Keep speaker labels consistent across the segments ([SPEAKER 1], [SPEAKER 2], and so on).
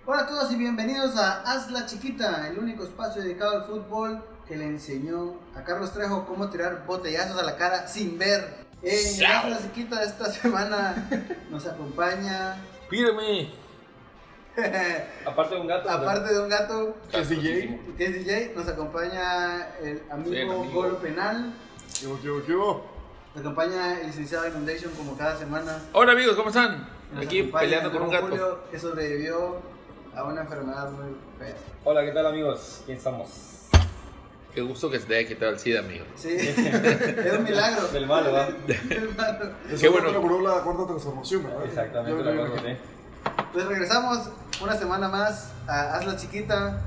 [SPEAKER 1] Hola a todos y bienvenidos a Hazla Chiquita, el único espacio dedicado al fútbol que le enseñó a Carlos Trejo cómo tirar botellazos a la cara sin ver. En Hazla Chiquita esta semana nos acompaña...
[SPEAKER 2] ¡Pídeme!
[SPEAKER 3] Aparte de un gato,
[SPEAKER 1] que es DJ, nos acompaña el amigo Golo Penal.
[SPEAKER 4] ¿Qué hubo?
[SPEAKER 1] Nos acompaña el licenciado Inundation como cada semana.
[SPEAKER 2] Hola amigos, ¿cómo están?
[SPEAKER 1] Nos
[SPEAKER 2] Aquí
[SPEAKER 1] acompaña
[SPEAKER 2] peleando con un gato.
[SPEAKER 1] Julio, que sobrevivió a una enfermedad muy fea.
[SPEAKER 3] Qué tal amigos? ¿Quién estamos?
[SPEAKER 2] Qué gusto que se te haya quitado el SIDA, amigo.
[SPEAKER 1] Sí, es un milagro.
[SPEAKER 3] Del malo, ¿va?
[SPEAKER 1] Del malo.
[SPEAKER 2] Qué bueno.
[SPEAKER 4] Logró la cuarta transformación, ¿verdad?
[SPEAKER 3] Exactamente, la logré.
[SPEAKER 1] Pues regresamos una semana más a Hazla Chiquita.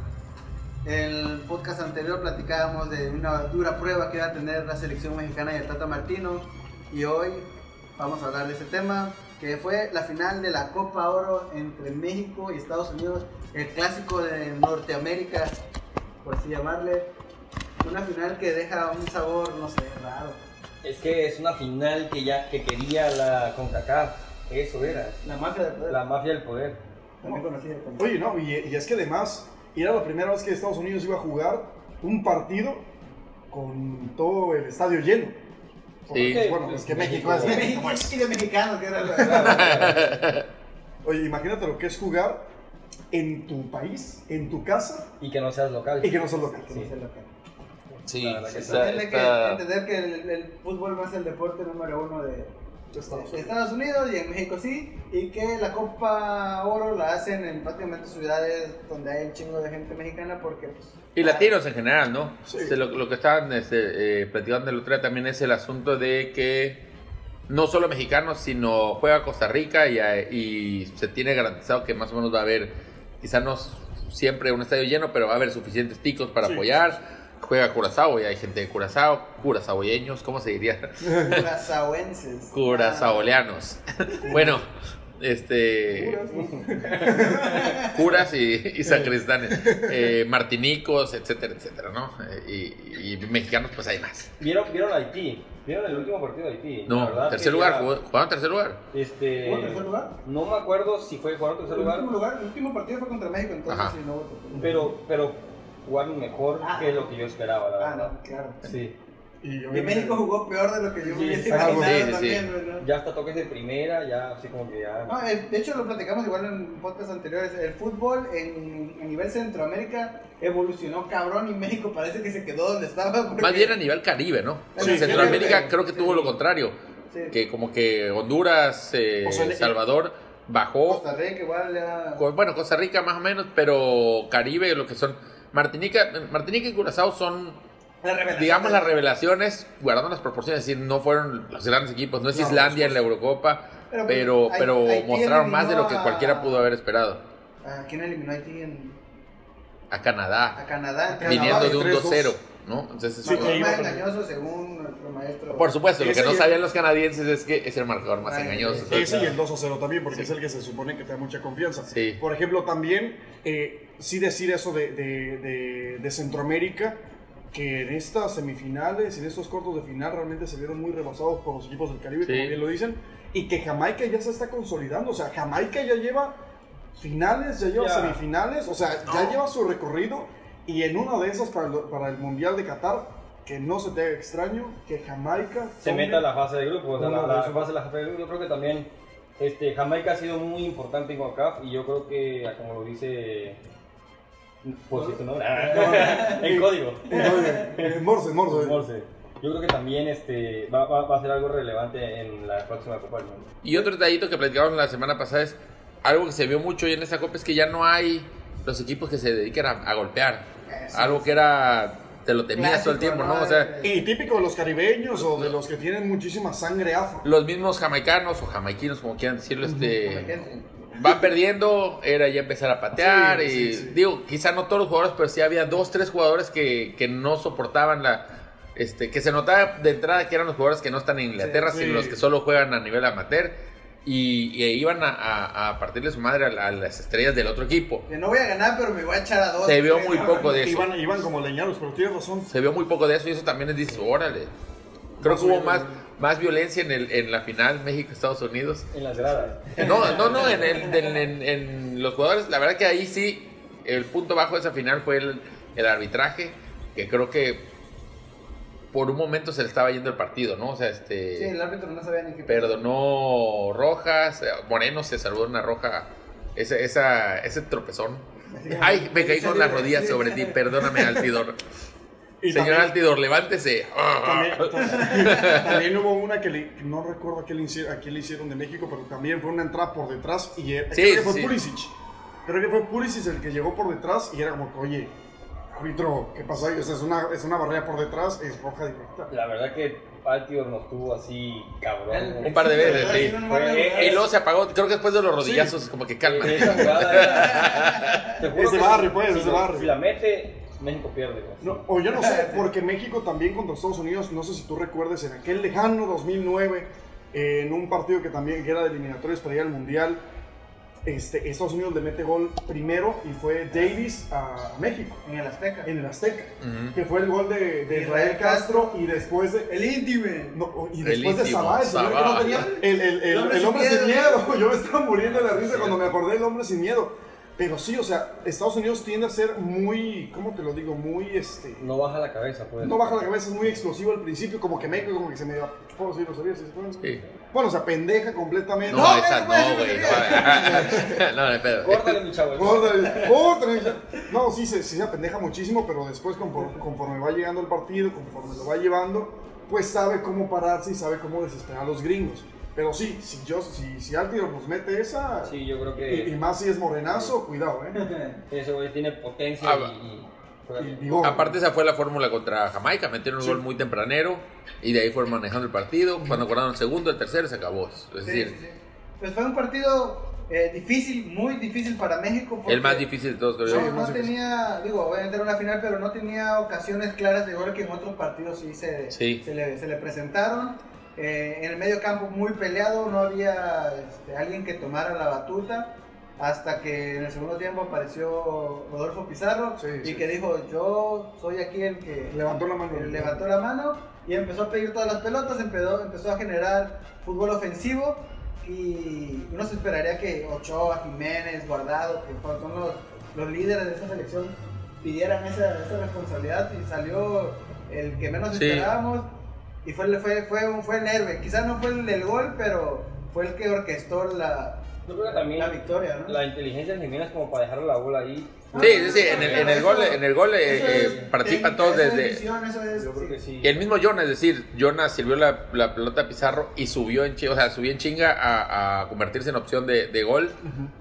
[SPEAKER 1] El podcast anterior platicábamos de una dura prueba que iba a tener la selección mexicana y el Tata Martino. Y hoy vamos a hablar de ese tema, que fue la final de la Copa Oro entre México y Estados Unidos, el clásico de Norteamérica, por así llamarle. Una final que deja un sabor, no sé, raro.
[SPEAKER 3] Es que es una final que quería la CONCACAF. Eso era.
[SPEAKER 1] La mafia del poder.
[SPEAKER 3] La mafia del poder.
[SPEAKER 1] También conocida como...
[SPEAKER 4] Oye, no, y es que además era la primera vez que Estados Unidos iba a jugar un partido con todo el estadio lleno.
[SPEAKER 2] Sí.
[SPEAKER 4] Porque, bueno, es que México es
[SPEAKER 1] Y
[SPEAKER 4] México, pues.
[SPEAKER 1] de mexicanos, que era la...
[SPEAKER 4] Oye, imagínate lo que es jugar en tu país, en tu casa,
[SPEAKER 3] Y que no seas local.
[SPEAKER 4] y que no seas local.
[SPEAKER 3] Sí.
[SPEAKER 2] Sí,
[SPEAKER 3] La verdad que
[SPEAKER 1] Tiene que entender que el fútbol no es el deporte número uno de Estados Unidos y en México sí, y que la Copa Oro la hacen en prácticamente ciudades donde hay un chingo de gente mexicana porque pues...
[SPEAKER 2] Y latinos en general, ¿no?
[SPEAKER 4] Sí.
[SPEAKER 2] Lo que estaban platicando el otro día también es el asunto de que no solo mexicanos, sino juega Costa Rica y se tiene garantizado que más o menos va a haber, quizá no siempre un estadio lleno, pero va a haber suficientes ticos para apoyar. Juega Curazao y hay gente de Curazao, curazaoyeños, ¿cómo se diría?
[SPEAKER 1] Curazaoenses.
[SPEAKER 2] Curazaoleanos. Bueno, curas y sacristanes, martinicos, etcétera, etcétera, ¿no? Y mexicanos, pues hay más.
[SPEAKER 3] ¿Vieron Haití? ¿Vieron el último partido de Haití? La
[SPEAKER 2] No,
[SPEAKER 3] verdad
[SPEAKER 2] tercer
[SPEAKER 3] que
[SPEAKER 2] lugar,
[SPEAKER 3] era-
[SPEAKER 2] jugaron tercer lugar.
[SPEAKER 1] ¿Jugó en tercer lugar?
[SPEAKER 3] No me acuerdo si jugaron tercer lugar,
[SPEAKER 1] El último partido fue contra México, entonces
[SPEAKER 2] Ajá.
[SPEAKER 1] sí, no hubo...
[SPEAKER 3] pero jugaron mejor que lo que yo esperaba, la verdad.
[SPEAKER 1] no, claro.
[SPEAKER 3] Sí.
[SPEAKER 4] Y
[SPEAKER 1] Y
[SPEAKER 4] obviamente-
[SPEAKER 1] México jugó peor de lo que yo me hubiese
[SPEAKER 3] exacto.
[SPEAKER 1] imaginado
[SPEAKER 2] Sí, sí,
[SPEAKER 1] también, ¿verdad?
[SPEAKER 3] Ya hasta toques de primera, ya así como que ya...
[SPEAKER 1] No, de hecho lo platicamos igual en podcasts anteriores. El fútbol a nivel Centroamérica evolucionó cabrón y México parece que se quedó donde estaba.
[SPEAKER 2] Más bien a nivel Caribe, ¿no?
[SPEAKER 1] Sí,
[SPEAKER 2] Centroamérica
[SPEAKER 1] sí,
[SPEAKER 2] creo que
[SPEAKER 1] sí.
[SPEAKER 2] tuvo lo contrario,
[SPEAKER 1] Sí.
[SPEAKER 2] que como que Honduras,
[SPEAKER 4] O sea,
[SPEAKER 2] Salvador bajó.
[SPEAKER 1] Costa Rica igual ya...
[SPEAKER 2] Bueno, Costa Rica más o menos, pero Caribe, lo que son Martinica y Curazao son,
[SPEAKER 1] La revelación.
[SPEAKER 2] digamos, las revelaciones, guardando las proporciones, es decir, no fueron los grandes equipos, no es
[SPEAKER 4] No,
[SPEAKER 2] Islandia en la Eurocopa, pero
[SPEAKER 1] Haití
[SPEAKER 2] mostraron más de lo que
[SPEAKER 1] eliminó
[SPEAKER 2] cualquiera pudo haber esperado.
[SPEAKER 1] ¿A quién eliminó Haití?
[SPEAKER 2] A Canadá,
[SPEAKER 1] A Canadá.
[SPEAKER 2] viniendo de un
[SPEAKER 4] 3-2.
[SPEAKER 2] 2-0, ¿no? Entonces,
[SPEAKER 4] Sí,
[SPEAKER 1] No,
[SPEAKER 4] que
[SPEAKER 1] es más
[SPEAKER 4] iba-
[SPEAKER 1] engañoso según nuestro maestro.
[SPEAKER 2] por supuesto, lo que
[SPEAKER 4] Ese
[SPEAKER 2] no
[SPEAKER 4] y-
[SPEAKER 2] sabían los canadienses es que es el marcador más
[SPEAKER 1] Ay,
[SPEAKER 2] engañoso.
[SPEAKER 4] Ese y el 2-0 también, porque es el que se supone que te da mucha confianza.
[SPEAKER 2] Sí.
[SPEAKER 4] Por ejemplo, también, sí decir eso de Centroamérica, que en estas semifinales y en estos cortos de final realmente se vieron muy rebasados por los equipos del Caribe,
[SPEAKER 2] Sí.
[SPEAKER 4] como bien lo dicen, y que Jamaica ya se está consolidando. O sea, Jamaica ya lleva finales, ya lleva
[SPEAKER 3] Ya.
[SPEAKER 4] semifinales, o sea, ya lleva su recorrido, y en una de esas para el Mundial de Qatar, que no se te haga extraño, que Jamaica
[SPEAKER 3] se
[SPEAKER 4] tome-
[SPEAKER 3] meta a la fase de grupo, o sea,
[SPEAKER 4] Una
[SPEAKER 3] la
[SPEAKER 4] de
[SPEAKER 3] fase de grupo. Yo creo que también Jamaica ha sido muy importante en CONCACAF y yo creo que, como lo dice, pues si tu nombre, en código,
[SPEAKER 4] Morse.
[SPEAKER 3] Yo creo que también va a ser algo relevante en la próxima Copa del Mundo.
[SPEAKER 2] Y otro detallito que platicamos la semana pasada es algo que se vio mucho hoy en esta Copa, es que ya no hay los equipos que se dediquen a golpear. Algo que era, te lo temías todo el tiempo, ¿no? O sea,
[SPEAKER 4] Y típico de los caribeños o de los que tienen muchísima sangre afro.
[SPEAKER 2] los mismos jamaicanos o jamaiquinos, como quieran decirlo, van perdiendo, era ya empezar a patear.
[SPEAKER 4] Sí,
[SPEAKER 2] y
[SPEAKER 4] sí.
[SPEAKER 2] digo, quizá no todos los jugadores, pero sí había 2-3 jugadores que no soportaban que se notaba de entrada que eran los jugadores que no están en Inglaterra,
[SPEAKER 4] Sí,
[SPEAKER 2] sino
[SPEAKER 4] sí.
[SPEAKER 2] los que solo juegan a nivel amateur. Y iban a partirle su madre a las estrellas del otro equipo.
[SPEAKER 1] Que no voy a ganar, pero me voy a echar a dos.
[SPEAKER 2] Se vio muy poco de eso.
[SPEAKER 4] Iban como leñados, pero tienes razón.
[SPEAKER 2] Se vio muy poco de eso y eso también les dice, órale. Creo que hubo más violencia en la final México-Estados Unidos.
[SPEAKER 3] En las gradas.
[SPEAKER 2] No, en los jugadores. La verdad que ahí sí, el punto bajo de esa final fue el arbitraje, que creo que por un momento se le estaba yendo el partido, ¿no? O sea,
[SPEAKER 1] Sí, el árbitro no sabía ni qué.
[SPEAKER 2] perdonó rojas, Moreno se salvó una roja, ese tropezón. Ay, me caí con las rodillas sobre ti, perdóname, Altidor.
[SPEAKER 4] Y
[SPEAKER 2] Señor
[SPEAKER 4] también-
[SPEAKER 2] Altidor, levántese.
[SPEAKER 4] También hubo una que no recuerdo a quién le hicieron de México, pero también fue una entrada por detrás y
[SPEAKER 2] Sí,
[SPEAKER 4] creo que fue
[SPEAKER 2] sí.
[SPEAKER 4] Pulisic. Creo que fue Pulisic el que llegó por detrás y era como que, oye, árbitro, ¿qué pasó ahí? O sea, es una barrera por detrás, es roja directa.
[SPEAKER 3] La verdad que Altior nos tuvo así cabrón.
[SPEAKER 2] Un par de veces, sí.
[SPEAKER 3] Fue-
[SPEAKER 2] Y luego se apagó, creo que después de los rodillazos, como que calma.
[SPEAKER 3] Esa jugada era- te juro
[SPEAKER 4] Es de
[SPEAKER 3] que
[SPEAKER 4] barrio,
[SPEAKER 3] si-
[SPEAKER 4] pues,
[SPEAKER 3] si
[SPEAKER 4] es de
[SPEAKER 3] lo-
[SPEAKER 4] barrio.
[SPEAKER 3] Si la mete, México pierde. Güey.
[SPEAKER 4] No, o yo no sé, porque México también contra Estados Unidos, no sé si tú recuerdes, en aquel lejano 2009, en un partido que también que era de eliminatorias para ir al Mundial, Estados Unidos le mete gol primero y fue Davis a México,
[SPEAKER 1] En el Azteca.
[SPEAKER 4] en el Azteca,
[SPEAKER 2] Ujú.
[SPEAKER 4] que fue el gol de Israel Castro y después de...
[SPEAKER 1] El íntime.
[SPEAKER 4] No, y
[SPEAKER 2] El
[SPEAKER 4] después de
[SPEAKER 2] íntimo,
[SPEAKER 4] Sabá, el señor que no
[SPEAKER 2] Sabá.
[SPEAKER 4] tenía el hombre sin miedo. Yo me estaba muriendo de la risa cuando me acordé del hombre sin miedo. Pero sí, o sea, Estados Unidos tiende a ser muy, ¿cómo te lo digo? Muy,
[SPEAKER 3] No baja la cabeza, pues.
[SPEAKER 4] no baja la cabeza, es muy explosivo al principio, como que México, como que se me da, ¿puedo decir groserías? ¿Sí se pueden?
[SPEAKER 2] Sí.
[SPEAKER 4] Bueno, o sea, pendeja completamente.
[SPEAKER 2] No, esa no, güey. No, no, pedo.
[SPEAKER 3] Córtale, mi chavo.
[SPEAKER 4] Córtale. No, sí se apendeja muchísimo, pero después conforme va llegando el partido, conforme lo va llevando, pues sabe cómo pararse y sabe cómo desesperar a los gringos. Pero sí, si Altidor nos mete esa,
[SPEAKER 3] Sí, yo creo
[SPEAKER 4] y
[SPEAKER 3] que
[SPEAKER 4] más si es morenazo, cuidado,
[SPEAKER 3] ese güey tiene potencia
[SPEAKER 2] Ah,
[SPEAKER 3] y
[SPEAKER 4] Y vigor.
[SPEAKER 2] Aparte esa fue la fórmula contra Jamaica, metieron un
[SPEAKER 4] Sí.
[SPEAKER 2] gol muy tempranero y de ahí fueron manejando el partido. Cuando acordaron el segundo, el tercero se acabó. Es
[SPEAKER 1] Sí,
[SPEAKER 2] decir,
[SPEAKER 1] sí, sí. Pues fue un partido difícil, muy difícil para México. porque
[SPEAKER 2] el más difícil de todos, creo
[SPEAKER 4] Sí,
[SPEAKER 2] yo.
[SPEAKER 1] No,
[SPEAKER 4] más
[SPEAKER 1] no
[SPEAKER 4] difícil.
[SPEAKER 1] tenía, digo, obviamente era una final, pero no tenía ocasiones claras de gol que en otros partidos sí
[SPEAKER 2] Sí.
[SPEAKER 1] se le presentaron. En el medio campo muy peleado, no había alguien que tomara la batuta. Hasta que en el segundo tiempo apareció Rodolfo Pizarro
[SPEAKER 4] Sí,
[SPEAKER 1] y
[SPEAKER 4] sí.
[SPEAKER 1] que dijo, yo soy aquí el que
[SPEAKER 4] Levantó la mano.
[SPEAKER 1] levantó la mano y empezó a pedir todas las pelotas, empezó a generar fútbol ofensivo y uno se esperaría que Ochoa, Jiménez, Guardado, que son los líderes de esa selección, pidieran esa responsabilidad y salió el que menos
[SPEAKER 2] Sí.
[SPEAKER 1] esperábamos y fue el héroe. Quizás no fue el del gol, pero fue el que orquestó la
[SPEAKER 3] yo creo que también
[SPEAKER 1] victoria, ¿no?
[SPEAKER 3] la inteligencia de Jiménez como para dejarle la bola ahí.
[SPEAKER 2] Sí, en el gol
[SPEAKER 1] Eso es
[SPEAKER 2] participan
[SPEAKER 1] técnica,
[SPEAKER 2] todos
[SPEAKER 1] eso es
[SPEAKER 2] desde...
[SPEAKER 1] visión, eso es-
[SPEAKER 3] Yo creo que sí.
[SPEAKER 2] Y el mismo Jonas, es decir, Jonas sirvió la pelota a Pizarro y subió en chinga a convertirse en opción de gol.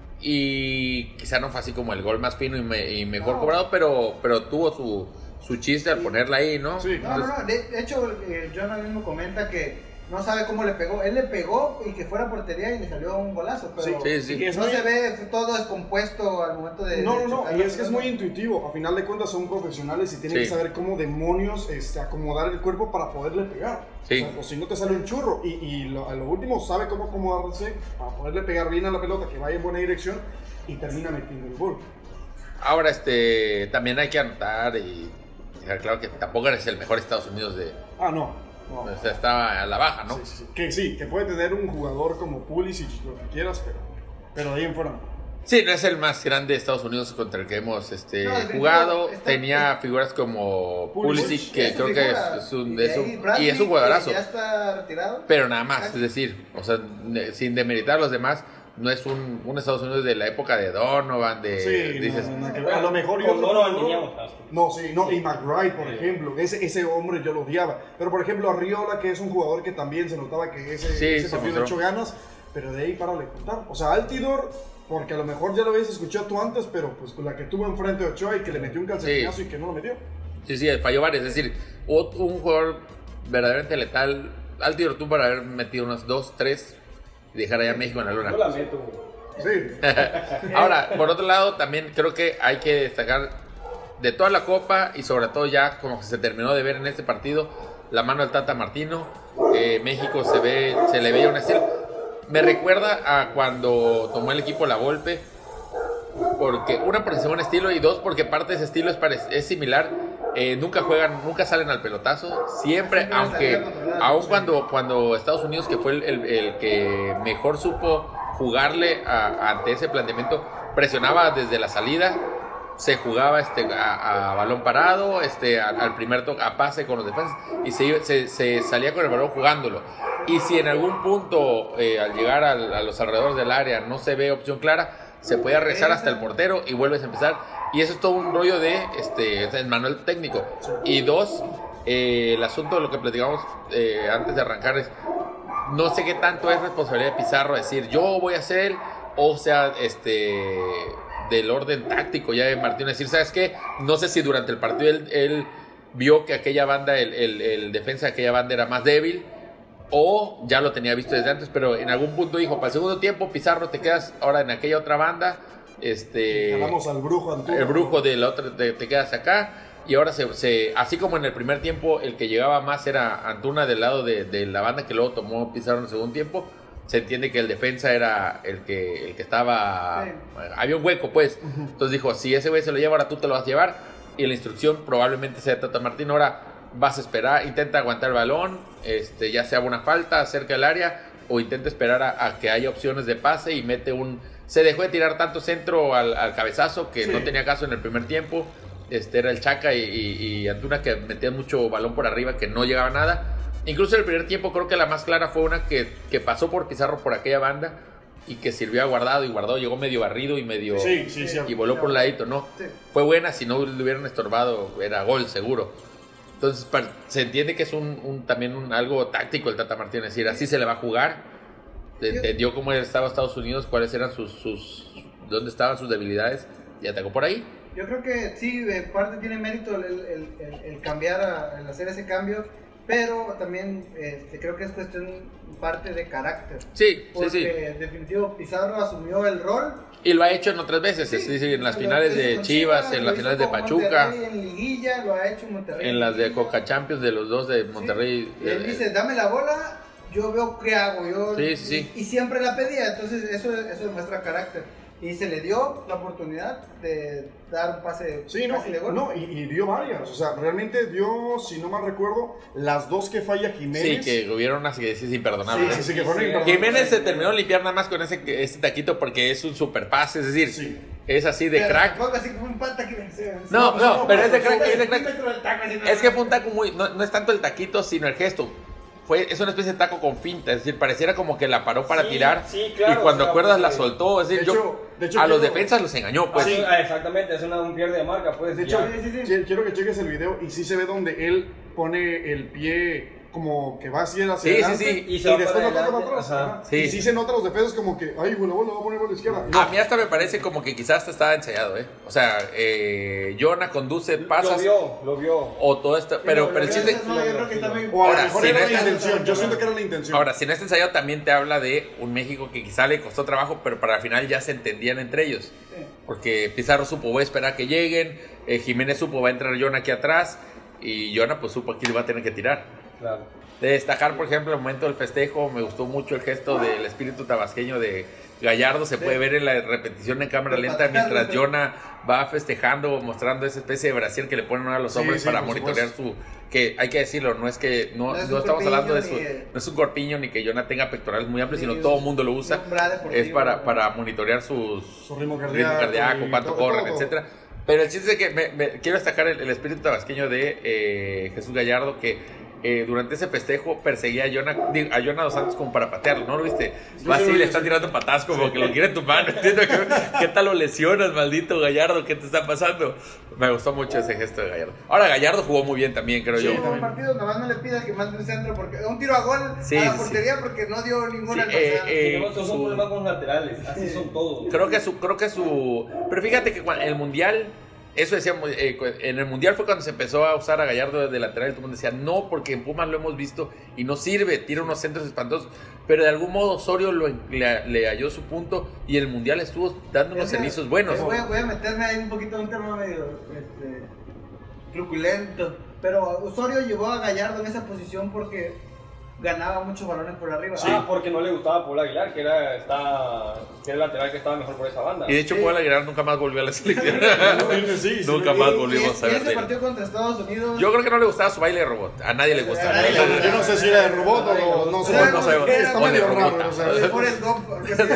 [SPEAKER 2] Y quizá no fue así como el gol más fino y mejor
[SPEAKER 1] No.
[SPEAKER 2] cobrado, pero tuvo su chiste al ponerla ahí, ¿no?
[SPEAKER 4] Sí.
[SPEAKER 1] No, de hecho, Jonah mismo comenta que no sabe cómo le pegó. Él le pegó y que fuera a portería y le salió un golazo, pero
[SPEAKER 2] Sí.
[SPEAKER 4] Y es
[SPEAKER 1] no
[SPEAKER 4] muy-
[SPEAKER 1] se ve todo descompuesto al momento de.
[SPEAKER 4] No,
[SPEAKER 1] de
[SPEAKER 4] no,
[SPEAKER 1] chocar
[SPEAKER 4] y
[SPEAKER 1] la
[SPEAKER 4] es que es
[SPEAKER 1] pelota.
[SPEAKER 4] muy intuitivo. A final de cuentas son profesionales y tienen
[SPEAKER 2] Sí.
[SPEAKER 4] que saber cómo demonios acomodar el cuerpo para poderle pegar.
[SPEAKER 2] Sí.
[SPEAKER 4] O si no te sale un churro. A lo último sabe cómo acomodarse para poderle pegar bien a la pelota, que vaya en buena dirección y termina metiendo el gol.
[SPEAKER 2] Ahora, también hay que anotar y dejar claro que tampoco eres el mejor Estados Unidos de...
[SPEAKER 4] Ah, no. No.
[SPEAKER 2] O sea, estaba a la baja, ¿no?
[SPEAKER 4] Sí, que puede tener un jugador como Pulisic, lo que quieras, pero de ahí en fuera no.
[SPEAKER 2] Sí, no es el más grande de Estados Unidos contra el que hemos
[SPEAKER 1] definitivo,
[SPEAKER 2] jugado.
[SPEAKER 1] está-
[SPEAKER 2] Tenía figuras como Pulisic, que
[SPEAKER 1] Es su
[SPEAKER 2] creo que
[SPEAKER 1] figura.
[SPEAKER 2] es un,
[SPEAKER 1] Y de ahí Bradley,
[SPEAKER 2] y es un jugadorazo.
[SPEAKER 1] que ya está retirado.
[SPEAKER 2] Pero nada más, es decir, o sea, sin demeritar a los demás, no es un Estados Unidos de la época de Donovan,
[SPEAKER 4] Sí,
[SPEAKER 2] dices,
[SPEAKER 4] a lo mejor
[SPEAKER 3] con
[SPEAKER 4] yo
[SPEAKER 3] Donovan teníamos asco.
[SPEAKER 4] No, sí, no, y McBride, por ejemplo, ese hombre yo lo odiaba. Pero por ejemplo, Arriola, que es un jugador que también se notaba que ese
[SPEAKER 2] se
[SPEAKER 4] partido le
[SPEAKER 2] mostró.
[SPEAKER 4] echó ganas, pero de ahí para de contar. O sea, Altidor, porque a lo mejor ya lo habías escuchado tú antes, pero pues con la que tuvo enfrente de Ochoa y que le metió un calcetinazo y que no lo metió.
[SPEAKER 2] sí, falló varios. Es decir, un jugador verdaderamente letal. Altidor tuvo para haber metido unos 2, 3 y dejar allá a México en la luna.
[SPEAKER 3] Yo la meto, güey.
[SPEAKER 4] Sí.
[SPEAKER 2] Ahora, por otro lado, también creo que hay que destacar de toda la Copa y sobre todo ya como que se terminó de ver en este partido la mano del Tata Martino. México se le veía un estilo. Me recuerda a cuando tomó el equipo La Volpe, porque una, porque se ve un estilo y dos, porque parte de ese estilo es similar nunca juegan, nunca salen al pelotazo, siempre, aunque aun cuando Estados Unidos, que fue el que mejor supo jugarle ante ese planteamiento, presionaba desde la salida, se jugaba a balón parado, al primer toque, a pase con los defensas, y se salía con el balón jugándolo. Y si en algún punto, al llegar a los alrededores del área, no se ve opción clara, se puede regresar hasta el portero y vuelves a empezar. Y eso es todo un rollo de manual técnico. Y dos, el asunto de lo que platicamos antes de arrancar es, no sé qué tanto es responsabilidad de Pizarro decir, yo voy a hacer, o sea, del orden táctico ya de Martino, decir, ¿sabes qué? No sé si durante el partido él vio que aquella banda, el defensa de aquella banda era más débil, o ya lo tenía visto desde antes, pero en algún punto dijo, para el segundo tiempo, Pizarro, te quedas ahora en aquella otra banda,
[SPEAKER 4] ganamos al brujo Antuna.
[SPEAKER 2] El brujo de la otra, te quedas acá, y ahora así como en el primer tiempo el que llegaba más era Antuna del lado de la banda, que luego tomó Pizarro en el segundo tiempo, se entiende que el defensa era el que estaba, había un hueco pues, entonces dijo, si ese güey se lo lleva, ahora tú te lo vas a llevar, y la instrucción probablemente sea de Tata Martino, ahora vas a esperar, intenta aguantar el balón, ya sea una falta cerca del área, o intenta esperar a que haya opciones de pase y mete se dejó de tirar tanto centro al cabezazo que no tenía caso en el primer tiempo, era el Chaca y Antuna que metían mucho balón por arriba que no llegaba a nada. Incluso en el primer tiempo creo que la más clara fue una que pasó por Pizarro por aquella banda y que sirvió a Guardado, y Guardado llegó medio barrido y medio y voló por un ladito, ¿no? Sí. Fue buena, si no le hubieran estorbado era gol seguro. Entonces se entiende que es también algo táctico el Tata Martino, es decir, así se le va a jugar. Entendió cómo estaba Estados Unidos, cuáles eran dónde estaban sus debilidades y atacó por ahí.
[SPEAKER 1] Yo creo que sí, de parte tiene mérito el cambiar, el hacer ese cambio, pero también creo que es cuestión parte de carácter.
[SPEAKER 2] Sí,
[SPEAKER 1] porque
[SPEAKER 2] sí.
[SPEAKER 1] Definitivo Pizarro asumió el rol.
[SPEAKER 2] Y lo ha hecho en otras veces, es decir, en las finales de Chivas, en las finales de Pachuca,
[SPEAKER 1] Monterrey, en Liguilla, lo ha hecho en Monterrey.
[SPEAKER 2] En las de Coca Champions de los dos de Monterrey.
[SPEAKER 1] Sí. Él dice, dame la bola, yo veo qué hago.
[SPEAKER 2] Sí.
[SPEAKER 1] Y siempre la pedía, entonces eso demuestra carácter. Y se le dio la oportunidad de dar un pase de gol.
[SPEAKER 4] No, y dio varias. O sea, realmente dio, si no mal recuerdo, las dos que falla Jiménez.
[SPEAKER 2] Sí, que hubieron unas que es imperdonable.
[SPEAKER 4] Sí, que fueron imperdonables.
[SPEAKER 2] Jiménez se terminó de limpiar nada más con ese taquito porque es un super pase, es decir, es así de crack.
[SPEAKER 1] Así como un pata que
[SPEAKER 2] No, pero es de crack. Es que fue un taco no es tanto el taquito, sino el gesto. Es una especie de taco con finta, es decir, pareciera como que la paró para tirar,
[SPEAKER 3] claro,
[SPEAKER 2] y cuando acuerdas la soltó, es decir,
[SPEAKER 4] de hecho,
[SPEAKER 2] a los defensas los engañó, pues.
[SPEAKER 3] Sí, exactamente, es un pierde de marca, pues.
[SPEAKER 4] De hecho, quiero que cheques el video y sí se ve donde él pone el pie como que va así hacia adelante
[SPEAKER 2] y
[SPEAKER 4] después lo toca para atrás. Y sí se nota los defensas como que, ay, bueno, lo va a poner por la izquierda.
[SPEAKER 2] A mí hasta me parece como que quizás hasta estaba ensayado, O sea, Jonah conduce, pasas.
[SPEAKER 3] Lo vio.
[SPEAKER 2] O todo esto, pero el chiste.
[SPEAKER 4] O a lo mejor era la intención, yo siento que era la intención.
[SPEAKER 2] Ahora, si no está ensayado, también te habla de un México que quizá le costó trabajo, pero para el final ya se entendían entre ellos. Porque Pizarro supo, voy a esperar que lleguen, Jiménez supo, va a entrar Jonah aquí atrás, y Jonah pues supo aquí le va a tener que tirar.
[SPEAKER 3] Claro.
[SPEAKER 2] De destacar, por ejemplo, el momento del festejo, me gustó mucho el gesto del espíritu tabasqueño de Gallardo, se puede ver en la repetición en cámara lenta mientras Jonah va festejando, mostrando esa especie de brasier que le ponen a los hombres para monitorear que hay que decirlo, no estamos hablando de no es un corpiño ni que Jonah tenga pectorales muy amplios, sino todo el mundo lo usa, es para monitorear su ritmo cardíaco, cuánto corren, etcétera. Pero el chiste es que quiero destacar el espíritu tabasqueño de Jesús Gallardo, que durante ese festejo perseguía a Jonah Dos Santos como para patearlo, ¿no lo viste? Va así, le están tirando patadas como que lo quiere en tu mano. Entiendo ¿qué tal lo lesionas, maldito Gallardo? ¿Qué te está pasando? Me gustó mucho ese gesto de Gallardo. Ahora, Gallardo jugó muy bien también, creo yo.
[SPEAKER 1] En el partido nada más no le pidas que mande un centro, porque un tiro a gol a la portería porque no dio ninguna
[SPEAKER 3] tenemos un problema con los laterales, así son todos.
[SPEAKER 2] Creo que su... Pero fíjate que el Mundial... Eso decíamos, en el Mundial fue cuando se empezó a usar a Gallardo de lateral y todo el mundo decía, no, porque en Pumas lo hemos visto y no sirve, tira unos centros espantosos, pero de algún modo Osorio le halló su punto y el Mundial estuvo dando unos servicios buenos.
[SPEAKER 1] Voy a meterme ahí un poquito en un tema medio truculento, pero Osorio llevó a Gallardo en esa posición porque ganaba muchos balones por arriba.
[SPEAKER 3] Sí. Porque no le gustaba a Paul Aguilar, que era el lateral que estaba mejor por esa banda.
[SPEAKER 2] Y de hecho,
[SPEAKER 1] Sí.
[SPEAKER 2] Paul Aguilar nunca más volvió a la selección.
[SPEAKER 4] Sí,
[SPEAKER 2] Nunca más volvimos a
[SPEAKER 1] Y
[SPEAKER 2] ver.
[SPEAKER 1] ese partido contra Estados Unidos.
[SPEAKER 2] Yo creo que no le gustaba su baile de robot. A nadie le gustaba.
[SPEAKER 1] A nadie le gustaba.
[SPEAKER 4] Yo no sé si era de robot o no sé.
[SPEAKER 2] No sé,
[SPEAKER 4] Está
[SPEAKER 2] o de
[SPEAKER 4] medio
[SPEAKER 2] robota.
[SPEAKER 4] raro, o sea.
[SPEAKER 1] De Forrest Gump, porque sí.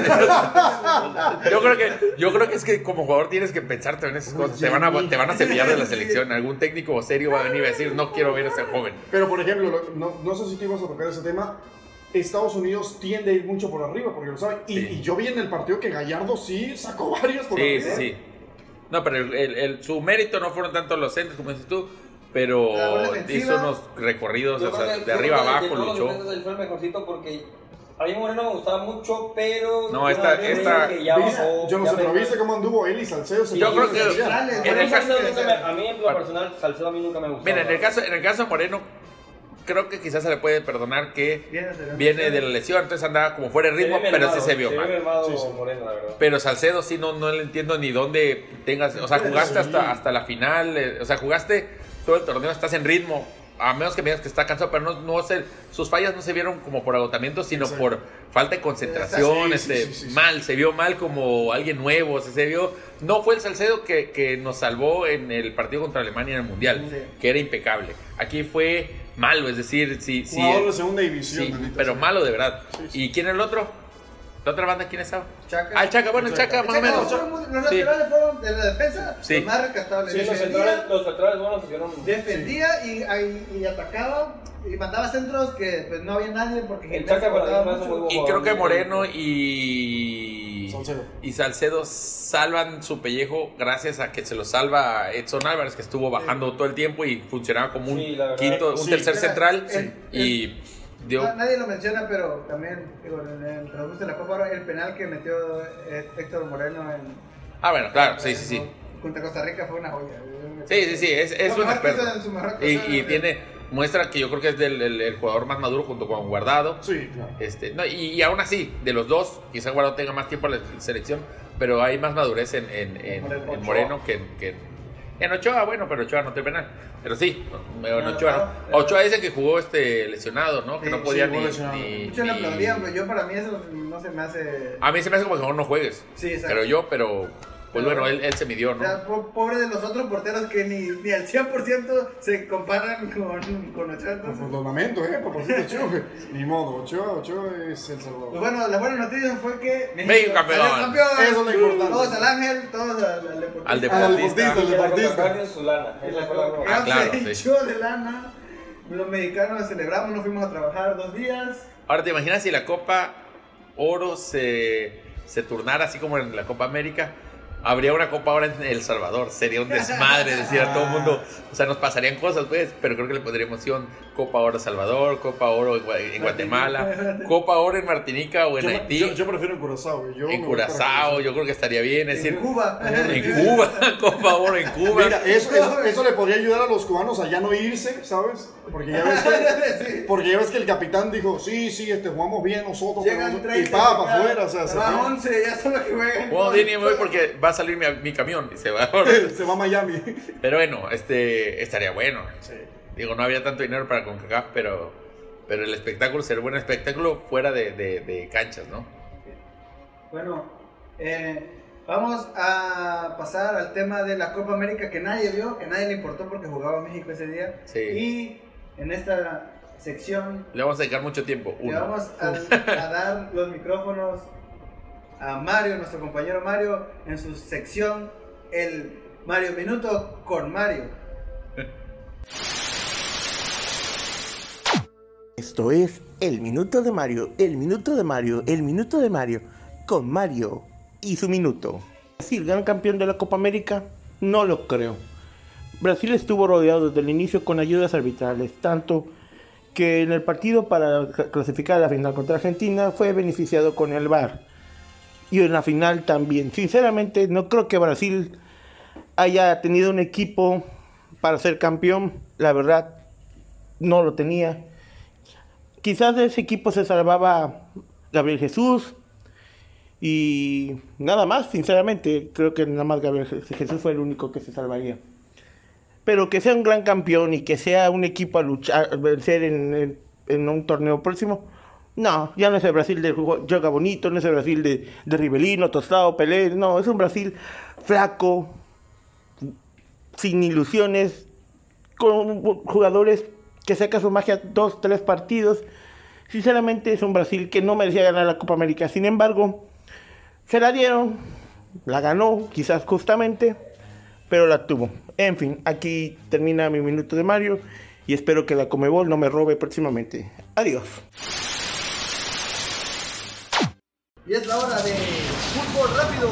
[SPEAKER 2] Yo creo que es que como jugador tienes que pensar también esas cosas. Te van a cepillar de la selección. Algún técnico serio va a venir y va a decir, no quiero ver a ese joven.
[SPEAKER 4] Pero por ejemplo, no sé si tú ibas a tocar ese tema. Estados Unidos tiende a ir mucho por arriba, porque lo saben. Y yo vi en el partido que Gallardo sí sacó varias por
[SPEAKER 2] Sí,
[SPEAKER 4] arriba.
[SPEAKER 2] sí. No, pero su mérito no fueron tanto los centros, como dices tú, pero
[SPEAKER 1] La bola defensiva.
[SPEAKER 2] hizo unos recorridos,
[SPEAKER 3] Yo
[SPEAKER 2] o
[SPEAKER 3] creo
[SPEAKER 2] sea,
[SPEAKER 3] que-
[SPEAKER 2] de
[SPEAKER 3] yo
[SPEAKER 2] arriba
[SPEAKER 3] creo que
[SPEAKER 2] abajo
[SPEAKER 3] de todos los
[SPEAKER 2] luchó.
[SPEAKER 3] defensas, él fue el mejorcito porque a mí Moreno me gustaba mucho, pero
[SPEAKER 2] No,
[SPEAKER 3] yo
[SPEAKER 2] esta-
[SPEAKER 3] veo
[SPEAKER 2] esta-
[SPEAKER 3] que ya
[SPEAKER 4] ¿Viste?
[SPEAKER 3] bajó,
[SPEAKER 4] Yo no
[SPEAKER 3] ya
[SPEAKER 4] sé, pero
[SPEAKER 3] venía.
[SPEAKER 4] ¿viste cómo anduvo él y Salcedo? Se
[SPEAKER 2] Yo
[SPEAKER 4] lo
[SPEAKER 2] creo que-
[SPEAKER 4] decían.
[SPEAKER 1] Centrales,
[SPEAKER 2] en el
[SPEAKER 1] buenos
[SPEAKER 2] caso-
[SPEAKER 1] centrales.
[SPEAKER 3] A mí en lo personal, Salcedo a mí nunca me gustó.
[SPEAKER 2] Mira, en el caso de Moreno, creo que quizás se le puede perdonar que viene de la lesión, entonces andaba como fuera de ritmo, pero sí se vio
[SPEAKER 3] Se
[SPEAKER 2] mal.
[SPEAKER 3] ve mermado
[SPEAKER 4] Sí, sí.
[SPEAKER 3] Moreno, la verdad.
[SPEAKER 2] Pero Salcedo sí no le entiendo ni dónde tengas, o sea, jugaste hasta la final, o sea, jugaste todo el torneo, estás en ritmo, a menos que me digas que está cansado, pero sus fallas no se vieron como por agotamiento, sino
[SPEAKER 4] Exacto.
[SPEAKER 2] por falta de concentración,
[SPEAKER 4] Sí.
[SPEAKER 2] mal, se vio mal como alguien nuevo, se vio, no fue el Salcedo que nos salvó en el partido contra Alemania en el Mundial,
[SPEAKER 1] Sí.
[SPEAKER 2] que era impecable. Aquí fue malo, es decir, sí,
[SPEAKER 4] Jugador de segunda división.
[SPEAKER 2] sí,
[SPEAKER 4] manito,
[SPEAKER 2] pero
[SPEAKER 4] sí.
[SPEAKER 2] malo de verdad.
[SPEAKER 4] Sí, sí.
[SPEAKER 2] ¿Y quién es el otro? ¿La otra banda quién estaba?
[SPEAKER 1] Chaca.
[SPEAKER 2] Ah, el Chaca, bueno, el Chaca, más o menos.
[SPEAKER 1] Los
[SPEAKER 2] Sí.
[SPEAKER 1] laterales fueron de la defensa
[SPEAKER 2] Sí.
[SPEAKER 1] los más rescatables.
[SPEAKER 3] Sí, los centrales buenos hicieron.
[SPEAKER 1] Defendía y atacaba y mandaba centros que pues no había nadie porque
[SPEAKER 3] El Chaca para mí
[SPEAKER 1] cortaba
[SPEAKER 3] me hace muy
[SPEAKER 1] mucho.
[SPEAKER 3] bueno.
[SPEAKER 2] Y creo que Moreno y Salcedo salvan su pellejo gracias a que se lo salva Edson Álvarez, que estuvo bajando todo el tiempo y funcionaba como un
[SPEAKER 3] Sí, la verdad.
[SPEAKER 2] quinto, un
[SPEAKER 4] Sí.
[SPEAKER 2] tercer
[SPEAKER 1] Mira,
[SPEAKER 2] central
[SPEAKER 1] el-
[SPEAKER 2] y dio.
[SPEAKER 1] Nadie lo menciona, pero también digo, en el transcurso de la Copa Oro, el penal que metió Héctor Moreno
[SPEAKER 2] Ah, bueno, claro, sí.
[SPEAKER 1] Contra Costa Rica fue una joya.
[SPEAKER 2] Sí, es
[SPEAKER 1] Lo
[SPEAKER 2] un
[SPEAKER 1] mejor que
[SPEAKER 2] experto.
[SPEAKER 1] hizo en su mejor
[SPEAKER 2] Y
[SPEAKER 1] actuación.
[SPEAKER 2] muestra que yo creo que es el jugador más maduro junto con Guardado.
[SPEAKER 4] Sí, claro.
[SPEAKER 2] No, y aún así, de los dos, quizá Guardado tenga más tiempo en la selección, pero hay más madurez en Moreno que en Ochoa. Bueno, pero Ochoa no tiene penal. Pero sí, en Ochoa no. Ochoa dice que jugó lesionado, ¿no? Que
[SPEAKER 1] Sí,
[SPEAKER 2] no podía
[SPEAKER 4] sí,
[SPEAKER 2] ni,
[SPEAKER 4] jugó lesionado.
[SPEAKER 2] ni-
[SPEAKER 1] Muchos le
[SPEAKER 2] ni-
[SPEAKER 1] aplaudían, pero yo para mí eso no se me hace.
[SPEAKER 2] A mí se me hace como que mejor no juegues.
[SPEAKER 1] Sí, exacto.
[SPEAKER 2] Pero pues
[SPEAKER 1] Pero-
[SPEAKER 2] bueno, él se midió,
[SPEAKER 1] O
[SPEAKER 2] ¿no?
[SPEAKER 1] sea, pobre de los otros porteros que ni al 100% se comparan con Ochoa. Entonces.
[SPEAKER 4] Pues lo lamento, papacito Ochoa. Ni modo, Ochoa es el
[SPEAKER 1] Pues
[SPEAKER 4] Salvador.
[SPEAKER 1] bueno, la buena noticia fue que
[SPEAKER 2] México campeón.
[SPEAKER 1] salió campeón.
[SPEAKER 4] Eso es lo importante.
[SPEAKER 1] Todos al Ángel, todos al deportista.
[SPEAKER 2] Al
[SPEAKER 4] Al
[SPEAKER 2] deportista.
[SPEAKER 4] deportista.
[SPEAKER 3] Y que la
[SPEAKER 4] deportista.
[SPEAKER 3] contrataron su lana. Esa fue la broma.
[SPEAKER 1] Ya
[SPEAKER 2] claro,
[SPEAKER 1] se
[SPEAKER 2] sí.
[SPEAKER 1] hinchó de lana. Los mexicanos celebramos, nos fuimos a trabajar 2 días.
[SPEAKER 2] Ahora, ¿te imaginas si la Copa Oro se turnara así como en la Copa América? Habría una Copa ahora en El Salvador, sería un desmadre, decir a todo el mundo, o sea, nos pasarían cosas, pues, pero creo que le pondría emoción. Copa Oro Salvador, Copa Oro en Guatemala, Copa Oro en Martinica o en Haití,
[SPEAKER 4] Yo prefiero en Curazao, güey. Yo
[SPEAKER 2] en
[SPEAKER 4] me voy para
[SPEAKER 2] Curazao, yo creo que estaría bien, es
[SPEAKER 1] En
[SPEAKER 2] decir,
[SPEAKER 1] Cuba.
[SPEAKER 2] en Cuba, Copa Oro en Cuba.
[SPEAKER 4] Mira, eso le podría ayudar a los cubanos a ya no irse, ¿sabes? Porque ya ves que,
[SPEAKER 1] Sí.
[SPEAKER 4] que el capitán dijo, sí, jugamos bien nosotros.
[SPEAKER 1] Llegan
[SPEAKER 4] pero-
[SPEAKER 1] 30
[SPEAKER 4] y para afuera, o sea, se
[SPEAKER 1] van
[SPEAKER 4] va,
[SPEAKER 1] 11, ya son los que juegan.
[SPEAKER 2] Bueno, bien, y me voy porque va a salir mi camión y se va.
[SPEAKER 4] se va a Miami.
[SPEAKER 2] Pero bueno, estaría bueno.
[SPEAKER 4] Sí.
[SPEAKER 2] Digo, no había tanto dinero para CONCACAF, pero el espectáculo sería un buen espectáculo fuera de canchas, ¿no?
[SPEAKER 1] Bueno, vamos a pasar al tema de la Copa América que nadie vio, que nadie le importó porque jugaba México ese día.
[SPEAKER 2] Sí.
[SPEAKER 1] Y en esta sección
[SPEAKER 2] Le vamos a dedicar mucho tiempo.
[SPEAKER 1] le
[SPEAKER 2] Uno.
[SPEAKER 1] vamos a dar los micrófonos a Mario, nuestro compañero Mario, en su sección el Mario Minuto con Mario.
[SPEAKER 5] Esto es el minuto de Mario, el minuto de Mario, el minuto de Mario, con Mario y su minuto. ¿Brasil gran campeón de la Copa América? No lo creo. Brasil estuvo rodeado desde el inicio con ayudas arbitrales, tanto que en el partido para clasificar a la final contra Argentina fue beneficiado con el VAR. Y en la final también. Sinceramente, no creo que Brasil haya tenido un equipo para ser campeón. La verdad, no lo tenía. Quizás de ese equipo se salvaba Gabriel Jesús y nada más, sinceramente. Creo que nada más Gabriel Jesús fue el único que se salvaría. Pero que sea un gran campeón y que sea un equipo a luchar, a vencer en un torneo próximo. No, ya no es el Brasil de juega bonito, no es el Brasil de Rivelino, Tostado, Pelé, no, es un Brasil flaco, sin ilusiones, con jugadores que sacan su magia 2, 3 partidos. Sinceramente es un Brasil que no merecía ganar la Copa América. Sin embargo, se la dieron, la ganó, quizás justamente, pero la tuvo. En fin, aquí termina mi minuto de Mario y espero que la Conmebol no me robe próximamente. Adiós.
[SPEAKER 1] Y es la hora de fútbol rápido.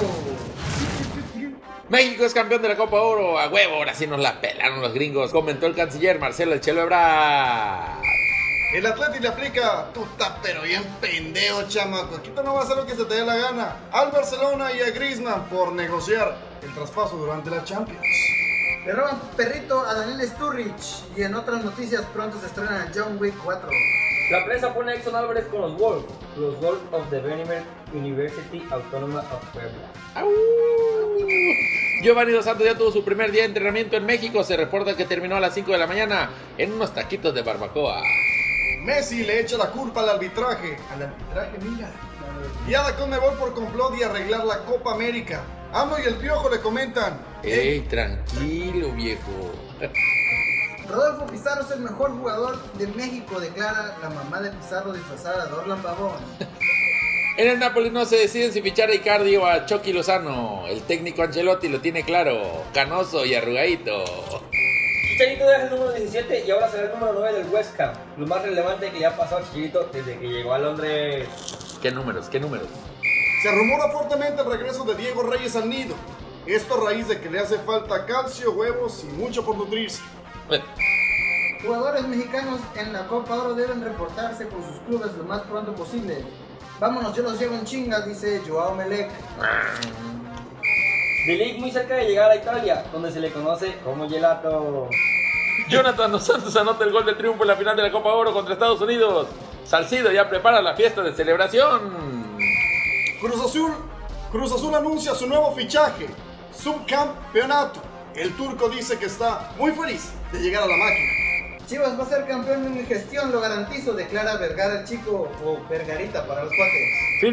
[SPEAKER 2] México es campeón de la Copa Oro, a huevo, ahora sí nos la pelaron los gringos, comentó el canciller Marcelo El Chelo Ebrard.
[SPEAKER 4] El Atleti le aplica, tú estás pero bien pendejo, chamaco. Aquí tú no vas a hacer lo que se te dé la gana. Al Barcelona y a Griezmann por negociar el traspaso durante la Champions.
[SPEAKER 1] Le roban perrito a Daniel Sturridge. Y en otras noticias pronto se estrena John Wick 4.
[SPEAKER 3] La prensa pone a Edson Álvarez con los Wolves of the Benemer University Autónoma of Puebla.
[SPEAKER 2] Giovanni Dos Santos ya tuvo su primer día de entrenamiento en México. Se reporta que terminó a las 5 de la mañana en unos taquitos de barbacoa.
[SPEAKER 4] Messi le echa la culpa al arbitraje.
[SPEAKER 1] Al arbitraje, mira.
[SPEAKER 4] Y a la Conmebol por complot y arreglar la Copa América. AMLO y el Piojo le comentan.
[SPEAKER 2] ¡Ey, tranquilo, viejo!
[SPEAKER 1] Rodolfo Pizarro es el mejor jugador de México, declara la mamá de Pizarro disfrazada de Orlan Pavón.
[SPEAKER 2] En el Napoli no se deciden si fichar a Icardi o a Chucky Lozano. El técnico Ancelotti lo tiene claro, canoso y arrugadito.
[SPEAKER 3] Chicharito deja el número 17 y ahora será el número 9 del West Ham. Lo más relevante que le ha pasado a Chicharito desde que llegó a Londres.
[SPEAKER 2] ¿Qué números?
[SPEAKER 4] Se rumora fuertemente el regreso de Diego Reyes al nido. Esto a raíz de que le hace falta calcio, huevos y mucho por nutrirse.
[SPEAKER 1] Jugadores mexicanos en la Copa Oro deben reportarse con sus clubes lo más pronto posible. Vámonos, yo los llevo en chingas, dice Joao Melec.
[SPEAKER 3] De Ligt muy cerca de llegar a Italia, donde se le conoce como Gelato.
[SPEAKER 2] Jonathan Dos Santos anota el gol de triunfo en la final de la Copa Oro contra Estados Unidos. Salcido ya prepara la fiesta de celebración.
[SPEAKER 4] Cruz Azul anuncia su nuevo fichaje, subcampeonato. El turco dice que está muy feliz de llegar a la máquina.
[SPEAKER 1] Chivas va a ser campeón en mi gestión, lo garantizo, declara Vergara el Chico, o Vergarita para los cuates.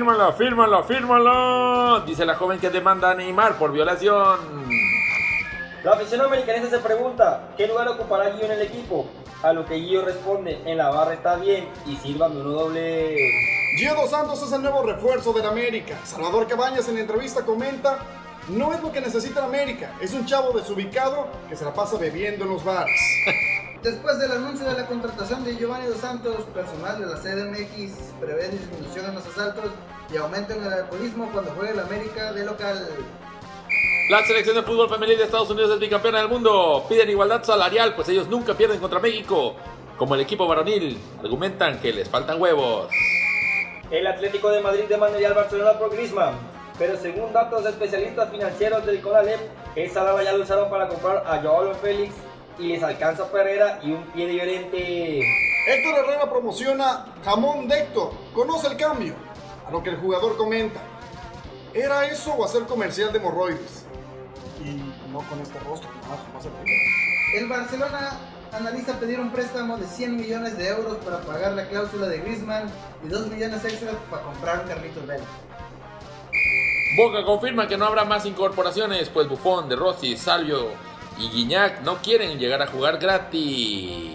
[SPEAKER 2] Fírmala, dice la joven que demanda a Neymar por violación.
[SPEAKER 3] La afición americanista se pregunta, ¿qué lugar ocupará Gio en el equipo? A lo que Gio responde, en la barra está bien y sírvame uno doble.
[SPEAKER 4] Gio Dos Santos es el nuevo refuerzo del América. Salvador Cabañas en la entrevista comenta, no es lo que necesita el América, es un chavo desubicado que se la pasa bebiendo en los bares.
[SPEAKER 1] Después del anuncio de la contratación de Giovanni Dos Santos, personal de la CDMX prevé disminución en los asaltos y aumento en el alcoholismo cuando juegue el América de local.
[SPEAKER 2] La selección de fútbol femenil de Estados Unidos es bicampeona del mundo. Piden igualdad salarial, pues ellos nunca pierden contra México. Como el equipo varonil, argumentan que les faltan huevos.
[SPEAKER 3] El Atlético de Madrid demandaría al Barcelona por Griezmann, pero según datos de especialistas financieros del Conalep, esa lana ya lo usaron para comprar a Joao Félix y les alcanza Pereira y un pie diferente.
[SPEAKER 4] Héctor Herrera promociona jamón de Héctor, conoce el cambio. A lo que el jugador comenta, ¿era eso o hacer comercial de hemorroides? Y no con este rostro, nada, jamás se puede.
[SPEAKER 1] El Barcelona analiza pedir un préstamo de 100 millones de euros para pagar la cláusula de Griezmann y 2 millones extras para comprar un Carlitos Vela.
[SPEAKER 2] Boca confirma que no habrá más incorporaciones, pues Buffon, De Rossi, Salvio y Guiñac no quieren llegar a jugar gratis.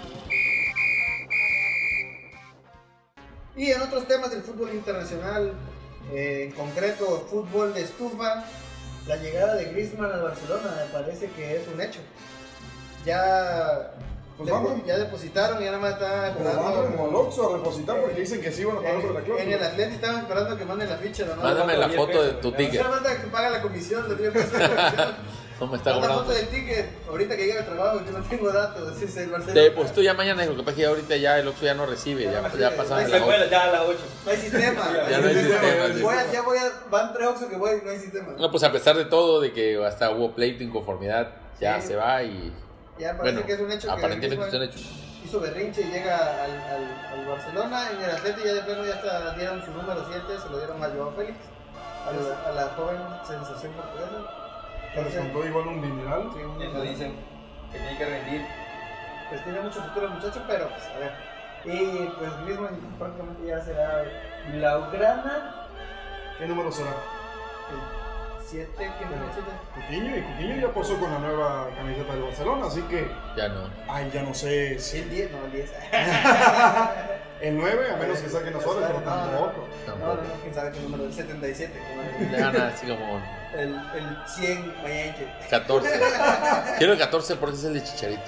[SPEAKER 1] Y en otros temas del fútbol internacional, en concreto fútbol de estufa, la llegada de Griezmann al Barcelona me parece que es un hecho. Ya,
[SPEAKER 4] Pues vamos.
[SPEAKER 1] ya depositaron y nada más están
[SPEAKER 4] Como van como al Oxxo a repositar porque dicen que sí van a pagar sobre la
[SPEAKER 1] en el
[SPEAKER 4] cláusula.
[SPEAKER 1] Atlético estaban esperando que manden la ficha, ¿no?
[SPEAKER 2] Mándame la foto de tu ticket.
[SPEAKER 1] Solamente que paga la comisión, le digo que paga la comisión.
[SPEAKER 2] No me está
[SPEAKER 1] Manda
[SPEAKER 2] cobrando.
[SPEAKER 1] foto del ticket, ahorita que llega al trabajo, yo no tengo datos, dice el Barcelona.
[SPEAKER 2] Pues tú ya mañana, lo que pasa es que ahorita ya el Oxxo ya no recibe, ya pasaron
[SPEAKER 1] Se
[SPEAKER 2] la
[SPEAKER 3] Bueno,
[SPEAKER 2] hora.
[SPEAKER 3] ya a las 8.
[SPEAKER 1] No hay sistema.
[SPEAKER 2] Ya no hay sistema, sí.
[SPEAKER 1] Van 3 Oxxo que voy, no hay sistema.
[SPEAKER 2] No, pues a pesar de todo, de que hasta hubo pleito, inconformidad, ya
[SPEAKER 1] Sí.
[SPEAKER 2] se va y...
[SPEAKER 1] Ya parece
[SPEAKER 2] Bueno,
[SPEAKER 1] que es un hecho
[SPEAKER 2] aparentemente
[SPEAKER 1] que
[SPEAKER 2] son hechos.
[SPEAKER 1] hizo berrinche y llega al Barcelona. En el Atlético ya de pleno ya hasta dieron su número 7, se lo dieron a Joao Félix, a la joven sensación portuguesa.
[SPEAKER 4] Que les contó igual un dineral.
[SPEAKER 1] Sí,
[SPEAKER 3] Eso dicen, que tiene que rendir.
[SPEAKER 1] Pues tiene mucho futuro el muchacho, pero pues a ver. Y pues Griezmann prácticamente ya será Blaugrana.
[SPEAKER 4] ¿Qué número será?
[SPEAKER 1] 7, ¿quién es el 7?
[SPEAKER 4] Coutinho, y Coutinho ya posó con la nueva camiseta del Barcelona, así que,
[SPEAKER 2] Ya no.
[SPEAKER 4] ay, ya no sé si
[SPEAKER 1] El 10, no, el 10.
[SPEAKER 4] el 9, a menos que saquen los Suárez, pero tampoco.
[SPEAKER 1] No, quién sabe qué número, el 77.
[SPEAKER 2] Le gana así como
[SPEAKER 1] El 100 Mayanche.
[SPEAKER 2] 14. Quiero el 14 porque es el de Chicharito.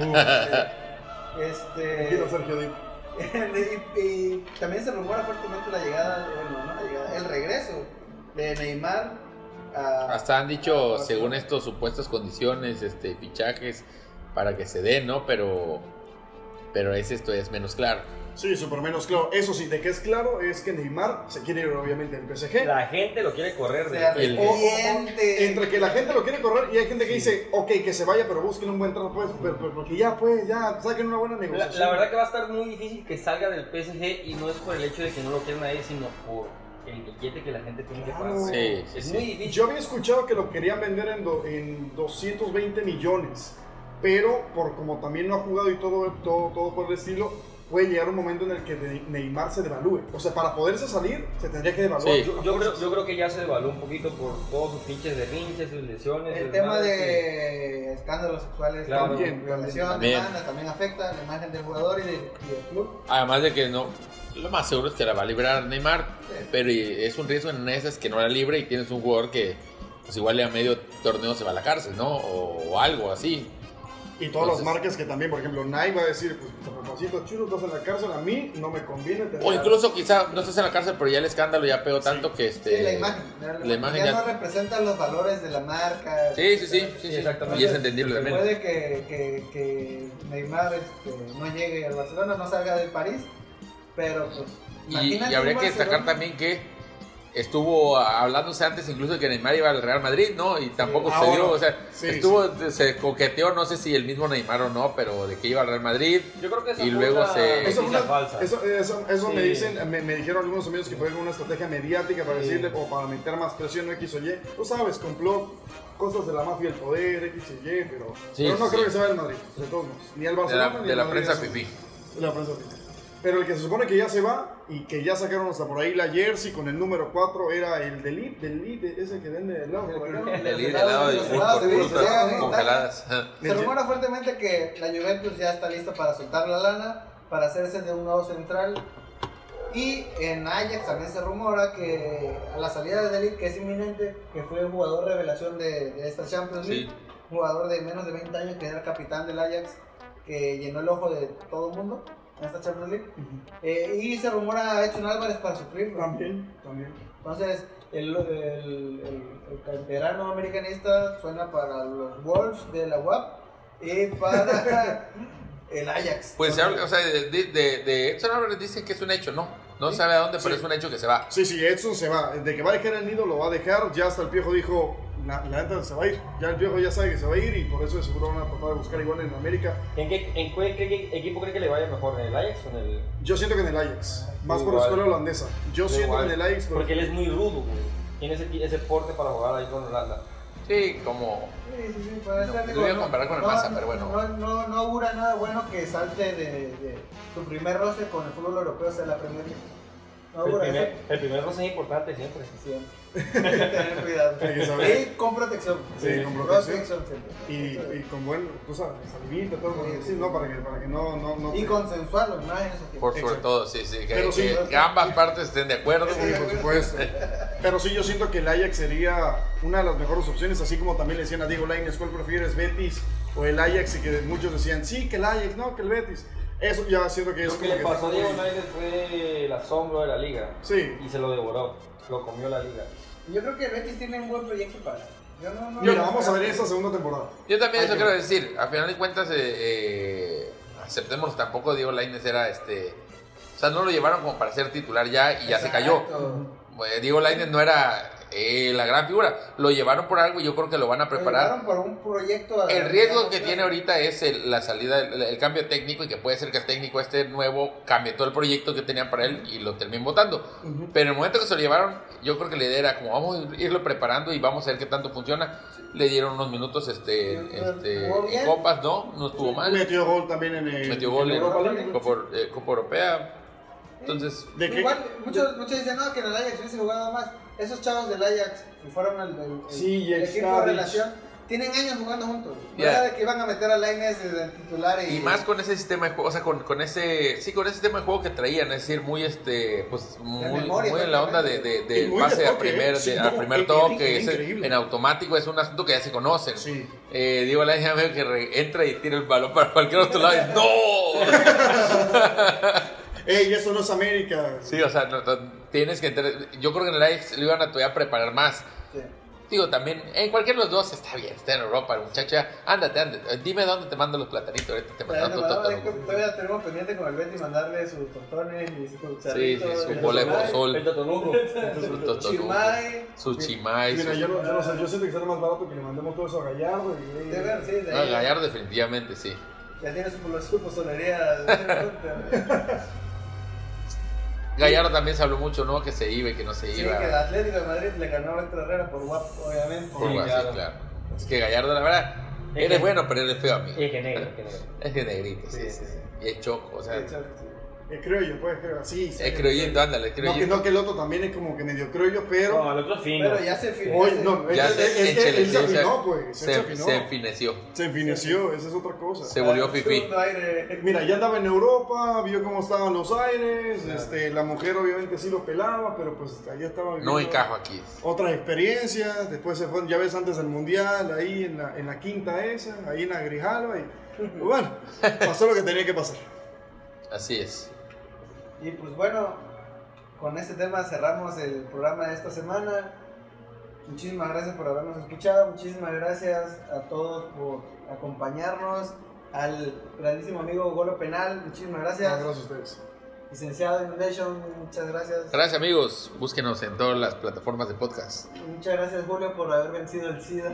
[SPEAKER 4] Quiero Sergio Dip.
[SPEAKER 1] Y también se rumora fuertemente la llegada, el regreso de Neymar a...
[SPEAKER 2] Hasta han dicho, según estos supuestas condiciones, fichajes para que se den, ¿no? Pero esto es menos claro.
[SPEAKER 4] Sí, súper menos claro. Eso sí, de que es claro es que Neymar se quiere ir obviamente del PSG.
[SPEAKER 3] La gente lo quiere correr de
[SPEAKER 1] Se arrepiente.
[SPEAKER 4] Entre que la gente lo quiere correr y hay gente que dice, ok, que se vaya, pero busquen un buen trato, pues, pero porque ya saquen una buena negociación.
[SPEAKER 3] La verdad que va a estar muy difícil que salga del PSG y no es por el hecho de que no lo quieran a él, sino por el billete que la gente tiene que pagar.
[SPEAKER 2] Sí,
[SPEAKER 3] Es
[SPEAKER 2] sí.
[SPEAKER 3] muy difícil.
[SPEAKER 4] Yo había escuchado que lo querían vender en 220 millones, pero por como también no ha jugado y todo por el estilo, puede llegar un momento en el que Neymar se devalúe. O sea, para poderse salir, se tendría que devaluar.
[SPEAKER 2] Sí.
[SPEAKER 3] Yo creo que ya se devaluó un poquito por todos sus pinches derrinches, sus lesiones.
[SPEAKER 1] El
[SPEAKER 3] sus
[SPEAKER 1] tema
[SPEAKER 3] madres,
[SPEAKER 1] de escándalos sexuales,
[SPEAKER 3] Claro,
[SPEAKER 1] también, violación,
[SPEAKER 2] también.
[SPEAKER 1] demanda, también afecta la imagen del jugador y del club.
[SPEAKER 2] Además de que no, lo más seguro es que la va a librar Neymar, pero es un riesgo en esas que no la libre y tienes un jugador que pues igual a medio torneo se va a la cárcel, ¿no? O algo así.
[SPEAKER 4] Y todas
[SPEAKER 2] Entonces,
[SPEAKER 4] las marcas que también, por ejemplo, Nike va a decir, pues, papacito chulo, estás en la cárcel, a mí no me conviene tener...
[SPEAKER 2] O incluso quizá no estás en la cárcel, pero ya el escándalo ya pegó tanto que
[SPEAKER 1] Sí, la imagen.
[SPEAKER 2] la imagen
[SPEAKER 1] ya
[SPEAKER 2] ya-
[SPEAKER 1] no representan los valores de la marca.
[SPEAKER 2] Sí,
[SPEAKER 3] exactamente.
[SPEAKER 2] y es entendible también.
[SPEAKER 1] Puede que Neymar no llegue al Barcelona, no salga del París, pero pues...
[SPEAKER 2] Y
[SPEAKER 1] imagínate
[SPEAKER 2] habría
[SPEAKER 1] un
[SPEAKER 2] que destacar
[SPEAKER 1] Barcelona.
[SPEAKER 2] también que estuvo hablándose antes incluso de que Neymar iba al Real Madrid, ¿no? Y tampoco
[SPEAKER 4] Sí.
[SPEAKER 2] se dio,
[SPEAKER 4] Ahora,
[SPEAKER 2] o sea,
[SPEAKER 4] sí,
[SPEAKER 2] se coqueteó, no sé si el mismo Neymar o no, pero de que iba al Real Madrid.
[SPEAKER 3] Yo creo que esa
[SPEAKER 2] Y
[SPEAKER 3] fue
[SPEAKER 2] luego
[SPEAKER 3] una
[SPEAKER 2] se-
[SPEAKER 4] Eso,
[SPEAKER 3] noticia falsa.
[SPEAKER 4] eso
[SPEAKER 3] Sí.
[SPEAKER 4] me dicen, me dijeron algunos amigos que fue una estrategia mediática para
[SPEAKER 3] Sí.
[SPEAKER 4] decirle, o para meter más presión X o Y. Tú sabes, complot, cosas de la mafia del poder, X o Y, pero no
[SPEAKER 2] Sí.
[SPEAKER 4] creo que se vaya al Madrid, de todos modos. Ni al Barcelona, ni
[SPEAKER 2] De
[SPEAKER 4] al
[SPEAKER 2] la
[SPEAKER 4] Madrid.
[SPEAKER 2] prensa fifí.
[SPEAKER 4] De la prensa fifí. Pero el que se supone que ya se va y que ya sacaron hasta por ahí la jersey con el número 4 era el del Lead, ese que vende helado. por ahí.
[SPEAKER 2] El helado de
[SPEAKER 1] Los helados de
[SPEAKER 2] frutas
[SPEAKER 1] Villa,
[SPEAKER 2] congeladas.
[SPEAKER 1] Se rumora fuertemente que la Juventus ya está lista para soltar la lana, para hacerse de un nuevo central. Y en Ajax también se rumora que a la salida de Delic, que es inminente, que fue un jugador revelación de esta Champions League,
[SPEAKER 2] Sí.
[SPEAKER 1] un jugador de menos de 20 años que era el capitán del Ajax, que llenó el ojo de todo el mundo en esta Champions League. Y se rumora a Edson Álvarez para suplirlo.
[SPEAKER 4] También.
[SPEAKER 1] Entonces, el canterano americanista suena para los Wolves de la UAP y para el Ajax.
[SPEAKER 2] Pues se habla, o sea, de Edson Álvarez dicen que es un hecho, ¿no? No sabe a dónde, pero
[SPEAKER 4] Sí.
[SPEAKER 2] es un hecho que se va.
[SPEAKER 4] Sí, Edson se va. De que va a dejar el nido, lo va a dejar. Ya hasta el Piojo dijo, la neta se va a ir. Ya el Piojo ya sabe que se va a ir y por eso de seguro van a tratar de buscar igual en América.
[SPEAKER 3] ¿En cuál equipo cree que le vaya mejor? ¿En el Ajax o en el...?
[SPEAKER 4] Yo siento que en el Ajax, más por la
[SPEAKER 3] Igual.
[SPEAKER 4] escuela holandesa. Yo siento
[SPEAKER 3] Igual.
[SPEAKER 4] que en el Ajax,
[SPEAKER 3] Porque él es muy rudo, güey. Tiene ese porte para jugar ahí con Holanda.
[SPEAKER 2] Sí, como...
[SPEAKER 1] Sí, puede
[SPEAKER 2] No,
[SPEAKER 1] ser.
[SPEAKER 2] lo voy a comparar con el Maza, pero bueno.
[SPEAKER 1] No augura nada bueno que salte de su primer roce con el fútbol europeo, o sea, la Premier League. No augura eso.
[SPEAKER 3] El primer roce es importante siempre.
[SPEAKER 1] Siempre. Tener cuidado.
[SPEAKER 4] Hay que saber.
[SPEAKER 1] Y con protección.
[SPEAKER 4] Sí, con protección.
[SPEAKER 1] siempre.
[SPEAKER 4] Y con buen, tú sabes, salivita, todo lo que sí, no, para que no.
[SPEAKER 1] Y consensuarlo, más en esos tiempos.
[SPEAKER 2] Por sobre
[SPEAKER 4] Exacto.
[SPEAKER 2] todo, sí,
[SPEAKER 4] Pero sí,
[SPEAKER 2] que ambas partes estén de acuerdo.
[SPEAKER 4] Sí, por supuesto. Pero sí, yo siento que el Ajax sería una de las mejores opciones, así como también le decían a Diego Lainez, ¿cuál prefieres, Betis o el Ajax? Y que muchos decían, sí, que el Ajax, no, que el Betis. Eso ya siento que es
[SPEAKER 3] Lo que
[SPEAKER 4] como
[SPEAKER 3] le
[SPEAKER 4] que
[SPEAKER 3] pasó a
[SPEAKER 4] está
[SPEAKER 3] Diego
[SPEAKER 4] muy-
[SPEAKER 3] Lainez fue el asombro de la liga.
[SPEAKER 4] Sí.
[SPEAKER 3] Y se lo devoró. Lo comió la liga.
[SPEAKER 1] Yo creo que el Betis tiene un buen proyecto para.
[SPEAKER 4] Mira, vamos a ver esta segunda temporada.
[SPEAKER 2] Yo también eso
[SPEAKER 4] Ay,
[SPEAKER 2] quiero decir. A final de cuentas, aceptemos tampoco Diego Lainez era o sea, no lo llevaron como para ser titular ya y ya se cayó. Diego Lainez no era la gran figura. Lo llevaron por algo y yo creo que lo van a preparar.
[SPEAKER 1] Lo llevaron por un proyecto.
[SPEAKER 2] El riesgo que tiene ahorita es la salida, el cambio técnico, y que puede ser que el técnico nuevo cambie todo el proyecto que tenían para él y lo terminen votando. Pero en el momento que se lo llevaron, yo creo que la idea era como vamos a irlo preparando y vamos a ver qué tanto funciona. Le dieron unos minutos en copas, no estuvo mal.
[SPEAKER 4] Metió gol también en
[SPEAKER 2] Europa League. Copa Europea. Entonces,
[SPEAKER 1] igual muchos dicen no, que en el Ajax hubiese jugado más. Esos chavos del Ajax que fueron el equipo de relación tienen años jugando juntos.
[SPEAKER 2] Yeah.
[SPEAKER 1] De que iban a meter a Lainez de titular y
[SPEAKER 2] más con ese sistema de juego, o sea, con ese sistema de juego que traían, es decir, muy muy en la onda de pase a primer toque, en automático, es un asunto que ya se conocen.
[SPEAKER 4] Sí.
[SPEAKER 2] Digo, la gente que entra y tira el balón para cualquier otro lado y ¡no!
[SPEAKER 4] ¡Ey, eso no es América!
[SPEAKER 2] Sí, o sea, tienes que entender. Yo creo que en el Ajax lo iban a todavía preparar más.
[SPEAKER 1] Sí.
[SPEAKER 2] Digo, también, en cualquiera de los dos está bien, está en Europa, el muchacho ya, ándate, dime dónde te mando los platanitos, ahorita te mando
[SPEAKER 1] todavía tenemos pendiente con el Betty mandarle sus tostones y sus charritos.
[SPEAKER 2] Sí, su bola de pozol,
[SPEAKER 3] El totonuco.
[SPEAKER 2] su chimay.
[SPEAKER 4] Mira, yo no sé, yo siento que será más barato que le mandemos todo eso a Gallardo.
[SPEAKER 2] Gallardo definitivamente, sí.
[SPEAKER 1] Ya tiene su pozolería.
[SPEAKER 2] Gallardo también se habló mucho, ¿no? Que se iba y que no se iba.
[SPEAKER 1] Sí, que el Atlético de Madrid le ganó a Héctor Herrera por guapo, obviamente.
[SPEAKER 2] Por guapo, sí, claro. Es que Gallardo, la verdad, eres bueno, pero eres feo a mí.
[SPEAKER 3] Es que negro.
[SPEAKER 2] Es que negrito, sí. Y es choco, o sea.
[SPEAKER 4] Creo yo, pues, creo así.
[SPEAKER 2] Es criollito, ándale, criollito.
[SPEAKER 4] No, que el otro también es como que medio criollo, pero...
[SPEAKER 3] No, el otro es fino.
[SPEAKER 1] Pero ya se finó.
[SPEAKER 4] Oye, no,
[SPEAKER 2] ya
[SPEAKER 4] él se afinó, pues.
[SPEAKER 2] Se enfineció.
[SPEAKER 4] Se enfineció, esa es otra cosa.
[SPEAKER 2] Se volvió fifí.
[SPEAKER 4] Mira, ya andaba en Europa, vio cómo estaban los aires, la mujer obviamente sí lo pelaba, pero pues allá estaba viviendo.
[SPEAKER 2] No encajo aquí.
[SPEAKER 4] Otras experiencias, después se fue, ya ves, antes del Mundial, ahí en la quinta esa, ahí en la Grijalva, y bueno, pasó lo que tenía que pasar.
[SPEAKER 2] Así es.
[SPEAKER 1] Y pues bueno, con este tema cerramos el programa de esta semana. Muchísimas gracias por habernos escuchado, muchísimas gracias a todos por acompañarnos, al grandísimo amigo Golo Penal, muchísimas gracias.
[SPEAKER 4] Gracias a ustedes.
[SPEAKER 1] Licenciado Inundation, muchas gracias.
[SPEAKER 2] Gracias, amigos, búsquenos en todas las plataformas de podcast.
[SPEAKER 1] Muchas gracias, Julio, por haber vencido el SIDA.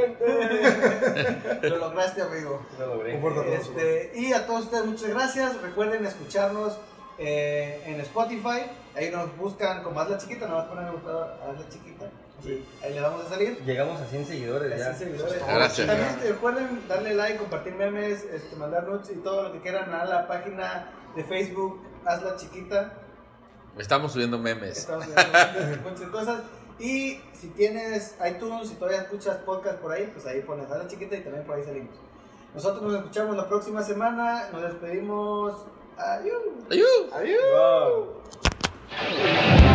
[SPEAKER 1] Lo lograste, amigo.
[SPEAKER 4] Un fuerte abrazo.
[SPEAKER 1] Y a todos ustedes muchas gracias, recuerden escucharnos en Spotify, ahí nos buscan como Hazla Chiquita, nada más ponen el buscador Hazla Chiquita, sí, ahí le vamos a salir.
[SPEAKER 3] Llegamos a 100 seguidores ya.
[SPEAKER 1] 100 seguidores.
[SPEAKER 2] Gracias.
[SPEAKER 1] También recuerden darle like, compartir memes, mandar nudes y todo lo que quieran a la página de Facebook Hazla Chiquita.
[SPEAKER 2] Estamos subiendo memes.
[SPEAKER 1] Estamos subiendo muchas cosas. Y si tienes iTunes, si todavía escuchas podcast por ahí, pues ahí pones Hazla Chiquita y también por ahí salimos. Nosotros nos escuchamos la próxima semana, nos despedimos. Adiós.
[SPEAKER 2] Adiós.
[SPEAKER 1] Adiós.
[SPEAKER 3] Wow.